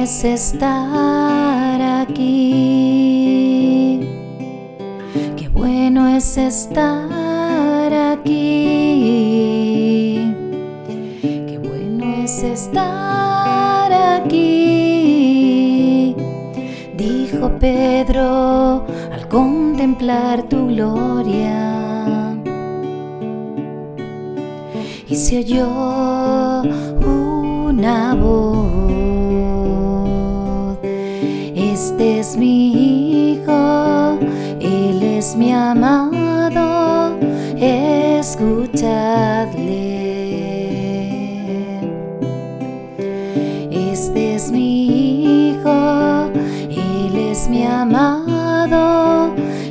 es estar aquí. Qué bueno es estar aquí. Qué bueno es estar aquí, dijo Pedro al contemplar tu gloria. Y se oyó una voz: este es mi hijo, él es mi amado, escuchadle. Este es mi hijo, él es mi amado,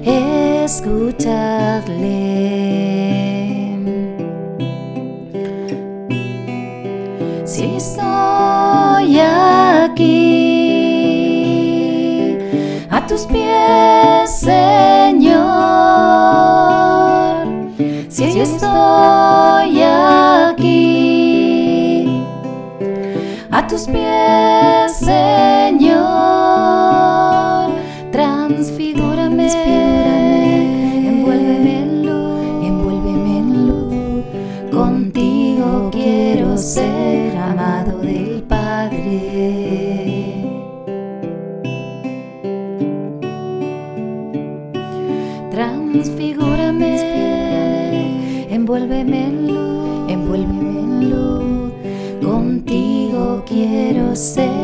escuchadle. Si estoy aquí a tus pies, Señor, si estoy aquí a tus pies, Señor, transfigúrame, envuélveme en luz, contigo quiero ser amado del Padre. Transfigúrame, envuélveme en luz, contigo quiero ser